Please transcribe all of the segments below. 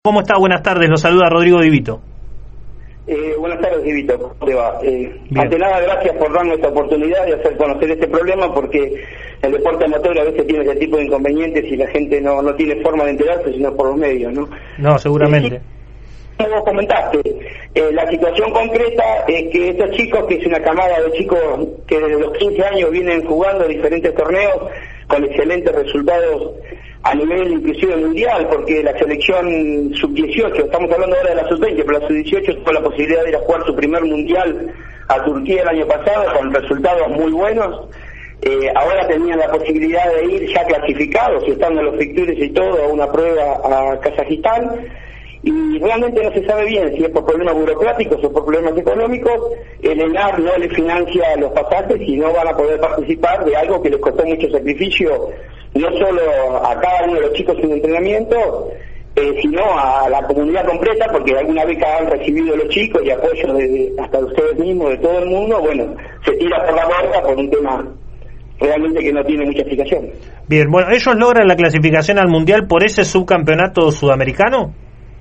¿Cómo está? Buenas tardes, lo saluda Rodrigo Divito. Buenas tardes, Divito, ¿cómo te va? Ante nada, gracias por darnos esta oportunidad de hacer conocer este problema, porque el deporte amateur a veces tiene ese tipo de inconvenientes y la gente no tiene forma de enterarse, sino por los medios, ¿no? No, seguramente. Como vos comentaste, la situación concreta es que estos chicos, que es una camada de chicos que desde los 15 años vienen jugando diferentes torneos con excelentes resultados a nivel inclusive mundial, porque la selección sub-18, estamos hablando ahora de la sub-20, pero la sub-18 tuvo la posibilidad de ir a jugar su primer mundial a Turquía el año pasado con resultados muy buenos. Ahora tenían la posibilidad de ir ya clasificados, estando en los fixtures y todo, a una prueba a Kazajistán, y realmente no se sabe bien si es por problemas burocráticos o por problemas económicos. El ENAR no le financia los pasajes y no van a poder participar de algo que les costó mucho sacrificio, no solo a cada uno de los chicos en entrenamiento, sino a la comunidad completa, porque alguna beca han recibido los chicos y apoyo hasta de ustedes mismos, de todo el mundo. Bueno, se tira por la borda por un tema realmente que no tiene mucha explicación. Bien, bueno, ¿ellos logran la clasificación al Mundial por ese subcampeonato sudamericano?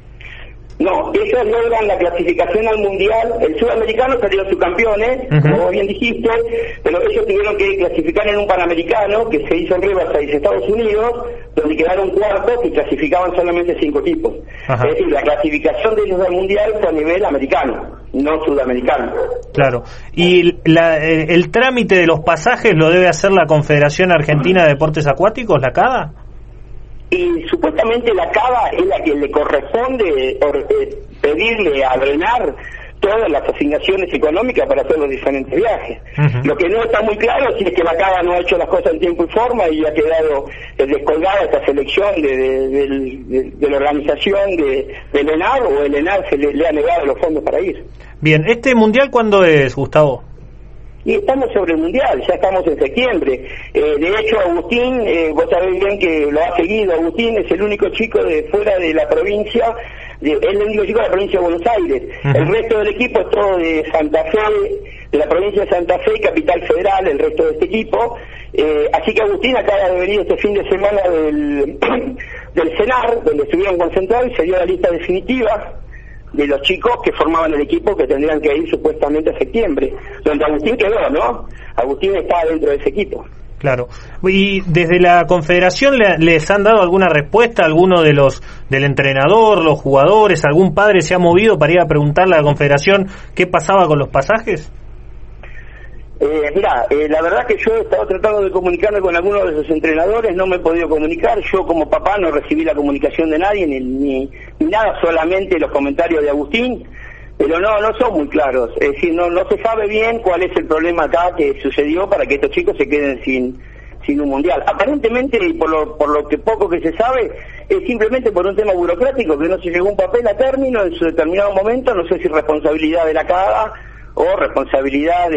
No, ellos logran la clasificación al Mundial. El sudamericano salieron subcampeones, como vos bien dijiste, pero ellos tuvieron que clasificar en un Panamericano que se hizo en Riverside, Estados Unidos, donde quedaron cuartos y clasificaban solamente 5 equipos. Es decir, la clasificación de ellos al Mundial fue a nivel americano, no sudamericano. Claro. ¿Y el trámite de los pasajes lo debe hacer la Confederación Argentina de Deportes Acuáticos, la CADA? Y supuestamente la CADA es la que le corresponde pedirle a ENAR todas las asignaciones económicas para hacer los diferentes viajes. Lo que no está muy claro es que la CADA no ha hecho las cosas en tiempo y forma y ha quedado descolgada esta selección de la organización del ENAR, o el ENAR se le ha negado los fondos para ir. Bien, ¿este mundial cuándo es, Gustavo? Y estamos sobre el Mundial, ya estamos en septiembre. De hecho, Agustín, vos sabés bien que lo ha seguido. Agustín es el único chico de fuera de la provincia, es el único chico de la provincia de Buenos Aires. El resto del equipo es todo de Santa Fe, de la provincia de Santa Fe, Capital Federal, el resto de este equipo. Así que Agustín acaba de venir este fin de semana del CENAR, donde estuvieron concentrados, y se dio la lista definitiva de los chicos que formaban el equipo que tendrían que ir supuestamente a septiembre, donde Agustín quedó, ¿no? Agustín está dentro de ese equipo. Claro. ¿Y desde la Confederación les han dado alguna respuesta, alguno del entrenador, los jugadores, algún padre se ha movido para ir a preguntarle a la Confederación qué pasaba con los pasajes? Mirá, la verdad que yo he estado tratando de comunicarme con algunos de esos entrenadores, no me he podido comunicar. Yo como papá no recibí la comunicación de nadie, ni nada, solamente los comentarios de Agustín, pero no son muy claros. Es decir, no se sabe bien cuál es el problema acá que sucedió para que estos chicos se queden sin un mundial. Aparentemente, y por lo que poco que se sabe, es simplemente por un tema burocrático, que no se llegó un papel a término en su determinado momento. No sé si responsabilidad de la CADA o responsabilidad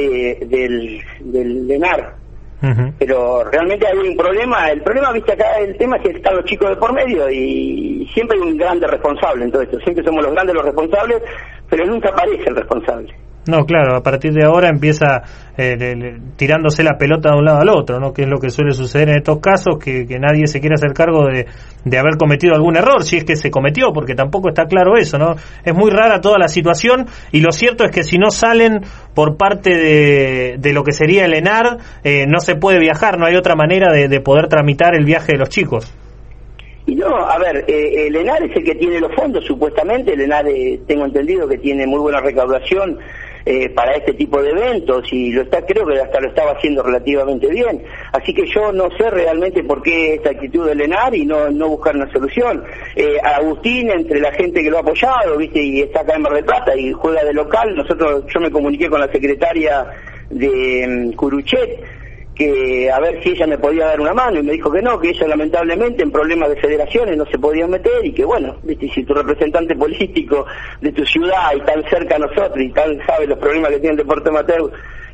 del ENAR. Pero realmente hay un problema. El problema, viste, acá el tema es que están los chicos de por medio y siempre hay un grande responsable en todo esto. Siempre somos los grandes los responsables, pero nunca aparece el responsable. No, claro, a partir de ahora empieza tirándose la pelota de un lado al otro, ¿no? Que es lo que suele suceder en estos casos, que nadie se quiere hacer cargo de haber cometido algún error, si es que se cometió, porque tampoco está claro eso, ¿no? Es muy rara toda la situación, y lo cierto es que si no salen por parte de lo que sería el ENAR, no se puede viajar, no hay otra manera de poder tramitar el viaje de los chicos. Y no, a ver, el ENAR es el que tiene los fondos, supuestamente. El ENAR, tengo entendido que tiene muy buena recaudación para este tipo de eventos, y creo que hasta lo estaba haciendo relativamente bien. Así que yo no sé realmente por qué esta actitud del ENAR y no buscar una solución. Agustín, entre la gente que lo ha apoyado, viste, y está acá en Mar del Plata y juega de local, yo me comuniqué con la secretaria de Curuchet, que a ver si ella me podía dar una mano, y me dijo que no, que ella lamentablemente en problemas de federaciones no se podía meter, y que bueno, viste, si tu representante político de tu ciudad y tan cerca a nosotros y tan sabe los problemas que tiene el deporte amateur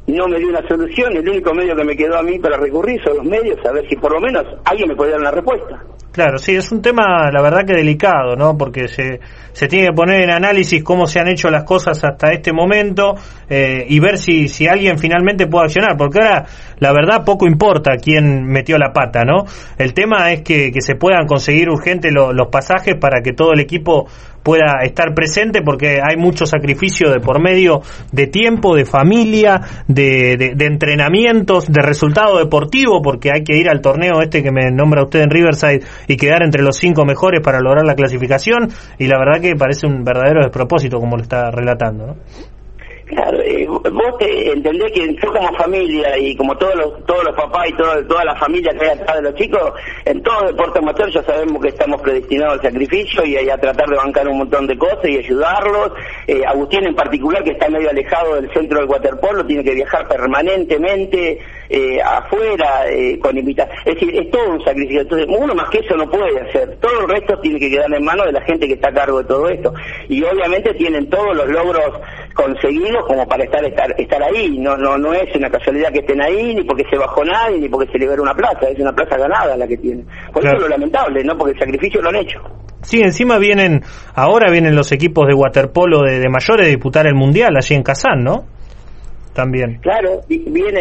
no me dio una solución. El único medio que me quedó a mí para recurrir son los medios, a ver si por lo menos alguien me puede dar una respuesta. Claro, sí, es un tema, la verdad que delicado, ¿no? Porque se tiene que poner en análisis cómo se han hecho las cosas hasta este momento y ver si alguien finalmente puede accionar, porque ahora, la verdad, poco importa quién metió la pata, ¿no? El tema es que se puedan conseguir urgente los pasajes para que todo el equipo pueda estar presente, porque hay mucho sacrificio de por medio de tiempo, de familia, de entrenamientos, de resultado deportivo, porque hay que ir al torneo este que me nombra usted en Riverside y quedar entre los 5 mejores para lograr la clasificación, y la verdad que parece un verdadero despropósito como lo está relatando, ¿no? Claro, vos entendés que yo como familia y como todos los papás y toda la familia que hay atrás de los chicos, en todo deporte amateur ya sabemos que estamos predestinados al sacrificio y a tratar de bancar un montón de cosas y ayudarlos. Agustín en particular, que está medio alejado del centro del waterpolo, tiene que viajar permanentemente afuera con invitación. Es decir, es todo un sacrificio. Entonces, uno más que eso no puede hacer. Todo el resto tiene que quedar en manos de la gente que está a cargo de todo esto. Y obviamente tienen todos los logros conseguidos como para estar ahí. No es una casualidad que estén ahí, ni porque se bajó nadie, ni porque se libera una plaza. Es una plaza ganada la que tienen. Por Eso es lo lamentable, ¿no? Porque el sacrificio lo han hecho. Sí, encima ahora vienen los equipos de waterpolo de mayores a disputar el mundial allí en Kazán, ¿no? También. Claro, viene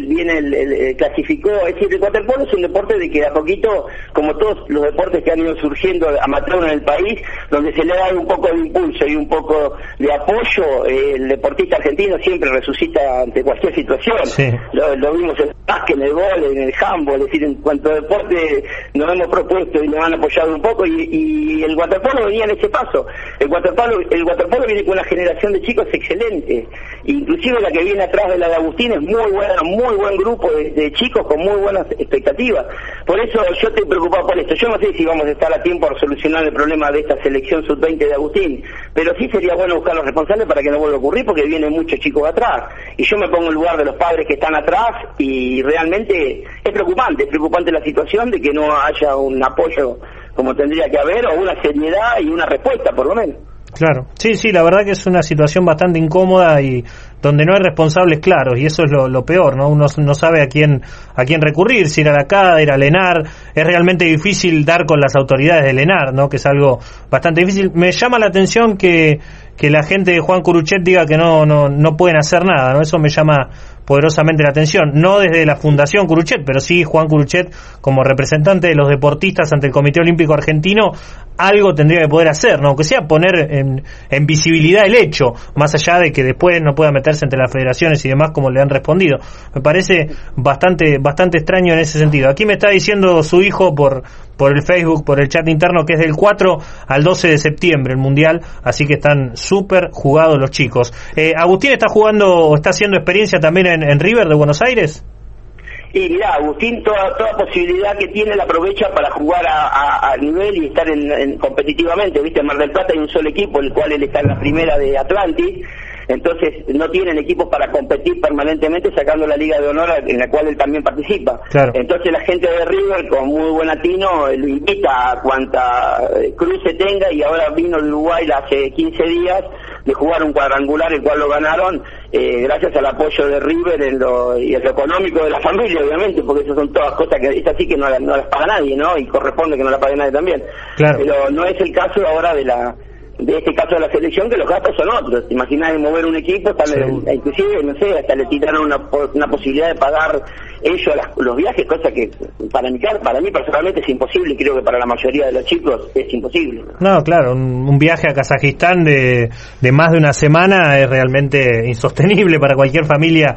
clasificó, es decir, el waterpolo es un deporte de que a poquito, como todos los deportes que han ido surgiendo amateur en el país, donde se le da un poco de impulso y un poco de apoyo, el deportista argentino siempre resucita ante cualquier situación. Sí. Lo vimos en el básquet, en el vóley, en el handball, es decir, en cuanto a deporte nos hemos propuesto y nos han apoyado un poco, y el waterpolo venía en ese paso. El waterpolo viene con una generación de chicos excelente, inclusive la que viene atrás de la de Agustín es muy buen grupo de chicos con muy buenas expectativas. Por eso yo estoy preocupado por esto. Yo no sé si vamos a estar a tiempo a solucionar el problema de esta selección sub-20 de Agustín, pero sí sería bueno buscar los responsables para que no vuelva a ocurrir, porque vienen muchos chicos atrás, y yo me pongo en el lugar de los padres que están atrás, y realmente es preocupante la situación de que no haya un apoyo como tendría que haber, o una seriedad y una respuesta por lo menos. Claro, sí, la verdad que es una situación bastante incómoda y donde no hay responsables claros, y eso es lo peor, ¿no? Uno no sabe a quién recurrir, si ir a la CADA, ir a ENAR. Es realmente difícil dar con las autoridades del ENAR, ¿no? Que es algo bastante difícil. Me llama la atención que la gente de Juan Curuchet diga que no pueden hacer nada, ¿no? Eso me llama poderosamente la atención, no desde la Fundación Curuchet, pero sí Juan Curuchet como representante de los deportistas ante el Comité Olímpico Argentino, algo tendría que poder hacer, ¿no? Aunque sea poner en visibilidad el hecho, más allá de que después no pueda meterse entre las federaciones y demás como le han respondido. Me parece bastante extraño en ese sentido. Aquí me está diciendo su hijo por el Facebook, por el chat interno, que es del 4 al 12 de septiembre el Mundial, así que están súper jugados los chicos. Agustín está jugando o está haciendo experiencia también en River de Buenos Aires. Y mirá, Agustín toda posibilidad que tiene la aprovecha para jugar a nivel y estar competitivamente, ¿viste? En Mar del Plata hay un solo equipo, el cual él está en la primera de Atlantis. Entonces no tienen equipos para competir permanentemente, sacando la Liga de Honor en la cual él también participa. Claro. Entonces la gente de River, con muy buen atino, lo invita a cuanta cruce tenga, y ahora vino de Uruguay hace 15 días de jugar un cuadrangular, el cual lo ganaron gracias al apoyo de River y en lo económico de la familia, obviamente, porque esas son todas cosas que es así que no las paga nadie, ¿no? Y corresponde que no las pague nadie también. Claro. Pero no es el caso ahora de este caso de la selección, que los gastos son otros. ¿Te imaginas de mover un equipo? Inclusive, no sé, hasta le tiraron una posibilidad de pagar ellos los viajes, cosa que para mí personalmente es imposible, y creo que para la mayoría de los chicos es imposible. No, claro, un viaje a Kazajistán de más de una semana es realmente insostenible para cualquier familia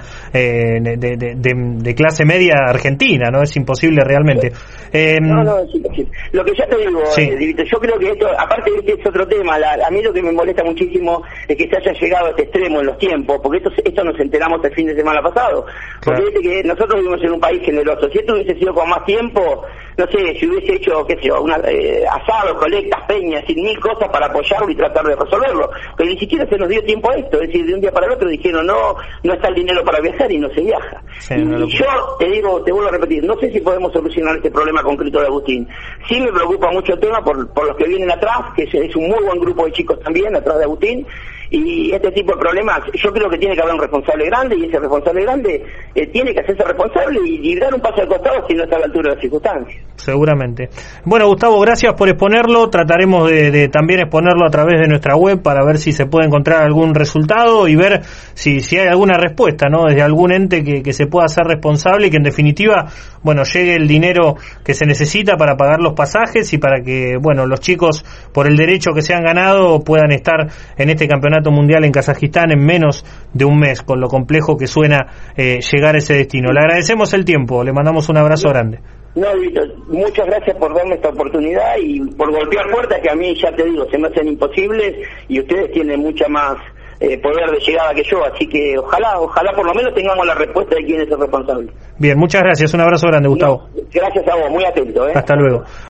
de clase media argentina, ¿no? Es imposible realmente. No, es imposible. Lo que ya te digo, sí. Yo creo que esto, aparte de que es otro tema, a mí lo que me molesta muchísimo es que se haya llegado a este extremo en los tiempos, porque esto nos enteramos el fin de semana pasado. Porque claro. que nosotros vivimos en un país generoso. Si esto hubiese sido con más tiempo, no sé, si hubiese hecho, qué sé yo, asados, colectas, peñas, sin mil cosas para apoyarlo y tratar de resolverlo. Pero ni siquiera se nos dio tiempo a esto. Es decir, de un día para el otro dijeron, no está el dinero para viajar, y no se viaja. Sí, y yo te vuelvo a repetir, no sé si podemos solucionar este problema concreto de Agustín. Sí me preocupa mucho el tema por los que vienen atrás, que es un muy buen grupo de chicos también atrás de Agustín, y este tipo de problemas, yo creo que tiene que haber un responsable grande, y ese responsable grande tiene que hacerse responsable y dar un paso al costado si no está a la altura de las circunstancias. Seguramente. Bueno, Gustavo, gracias por exponerlo. Trataremos de también exponerlo a través de nuestra web para ver si se puede encontrar algún resultado y ver si hay alguna respuesta, ¿no? Desde algún ente que se pueda hacer responsable y que en definitiva, bueno, llegue el dinero que se necesita para pagar los pasajes y para que, bueno, los chicos, por el derecho que se han ganado, puedan estar en este campeonato mundial en Kazajistán en menos de un mes, con lo complejo que suena llegar a ese destino. Le agradecemos el tiempo, le mandamos un abrazo grande. No, Víctor, muchas gracias por darme esta oportunidad y por golpear puertas que a mí, ya te digo, se me hacen imposibles, y ustedes tienen mucha más poder de llegada que yo, así que ojalá por lo menos tengamos la respuesta de quién es el responsable. Bien, muchas gracias, un abrazo grande, Gustavo. No, gracias a vos, muy atento. Hasta luego.